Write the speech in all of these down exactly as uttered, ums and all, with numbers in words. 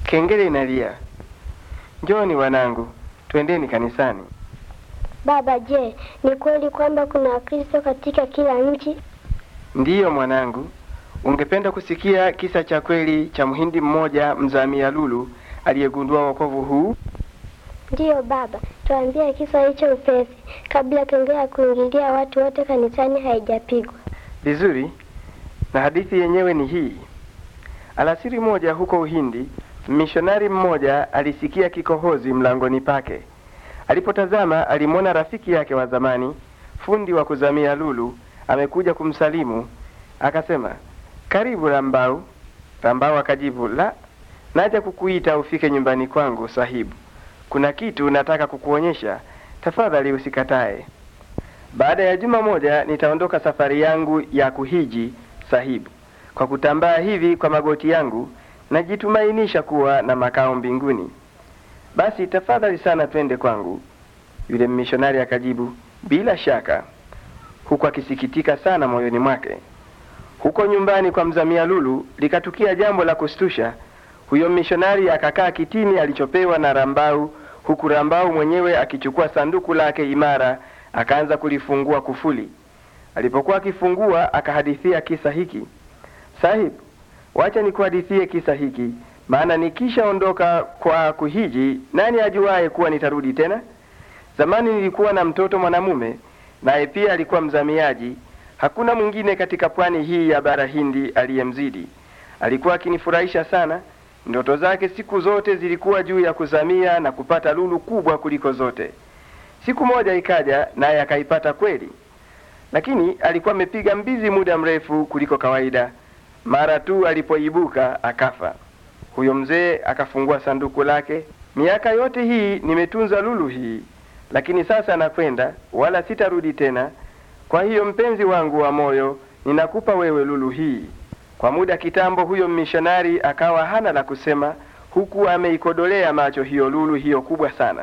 Kengele inalia. Njooni wanangu, twendeni kanisani. Baba, je, ni kweli kwamba kuna Wakristo katika kila nchi? Ndiyo mwanangu. Ungependa kusikia kisa cha kweli cha Mhindi mmoja mzamia lulu aliyegundua wokovu huu? Ndiyo baba, tuambie kisa hicho upesi kabla kengele ya kuingilia watu wote kanisani haijapigwa. Vizuri. Na hadithi yenyewe ni hii. Alasiri moja huko Uhindi, mishonari mmoja alisikia kikohozi mlangoni pake. Alipotazama alimwona rafiki yake wa zamani, fundi wa kuzamia lulu, amekuja kumsalimu. Akasema, "Karibu Rambau." Rambau akajibu, "La, naja kukuita ufike nyumbani kwangu sahibu. Kuna kitu nataka kukuonyesha, tafadhali usikatae. Baada ya juma moja nitaondoka safari yangu ya kuhiji sahibu. Kwa kutambaa hivi kwa magoti yangu, najitumainisha kuwa na makao mbinguni. Basi tafadhali sana twende kwangu." Yule mishonari akajibu, "Bila shaka," huku akisikitika sana moyoni mwake. Huko nyumbani kwa mzamia lulu likatukia jambo la kustusha. Huyo mishonari akakaa kitini alichopewa na Rambau, huku Rambau mwenyewe akichukua sanduku lake imara akaanza kulifungua kufuli. Alipokuwa akifungua akahadithia kisa hiki. "Sahibu, wacha nikuhadithie kisa hiki, maana nikishaondoka kwa kuhiji nani ajuaye kuwa nitarudi tena? Zamani nilikuwa na mtoto mwanamume, naye pia alikuwa mzamiaji. Hakuna mwingine katika pwani hii ya bara Hindi aliyemzidi. Alikuwa akinifurahisha sana. Ndoto zake siku zote zilikuwa juu ya kuzamia na kupata lulu kubwa kuliko zote. Siku moja ikaja naye akaipata kweli. Lakini alikuwa amepiga mbizi muda mrefu kuliko kawaida. Mara tu alipoibuka akafa. Huyo mzee akafungua sanduku lake. "Miaka yote hii nimetunza lulu hii, lakini sasa nakwenda wala sitarudi tena. Kwa hiyo mpenzi wangu wa moyo, ninakupa wewe lulu hii." Kwa muda kitambo huyo mishonari akawa hana la kusema, huku ameikodolea macho hiyo lulu hiyo kubwa sana,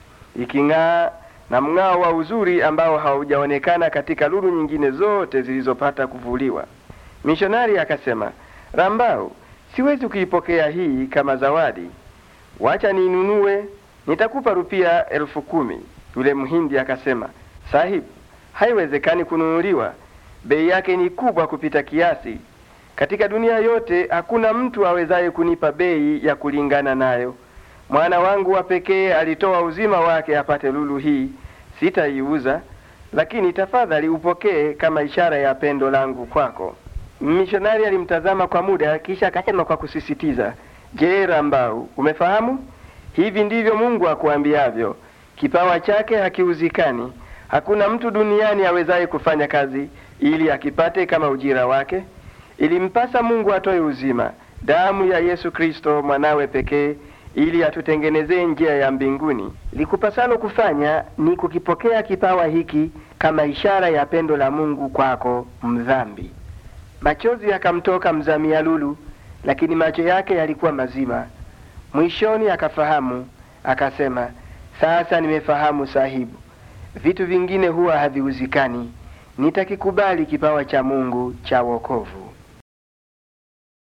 iking'aa na mng'ao wa uzuri ambao haujaonekana katika lulu nyingine zote zilizopata kuvuliwa. Mishonari akasema, "Rambau, siwezi kuipokea hii kama zawadi. Wacha ninunue, nitakupa rupia elfu kumi." Yule Mhindi akasema, "Sahibu, haiwezekani kununuliwa. Bei yake ni kubwa kupita kiasi. Katika dunia yote hakuna mtu awezaye kunipa bei ya kulingana nayo. Mwana wangu wa pekee alitoa uzima wake apate lulu hii. Sitaiuza, lakini tafadhali upokee kama ishara ya pendo langu kwako." Mishonari alimtazama kwa muda kisha akasema kwa kusisitiza, "Je, Rambau, umefahamu? Hivi ndivyo Mungu akuambiavyo. Kipawa chake hakiuzikani. Hakuna mtu duniani awezaye kufanya kazi ili akipate kama ujira wake. Ilimpasa Mungu atoe uzima, damu ya Yesu Kristo mwanawe pekee, ili atutengenezee njia ya mbinguni. Likupasalo kufanya ni kukipokea kipawa hiki kama ishara ya pendo la Mungu kwako mdhambi." Machozi yakamtoka mzamia lulu, lakini macho yake yalikuwa mazima. Mwishoni akafahamu, akasema, "Sasa nimefahamu sahibu. Vitu vingine huwa haviuzikani. Nitakikubali kipawa cha Mungu cha wokovu."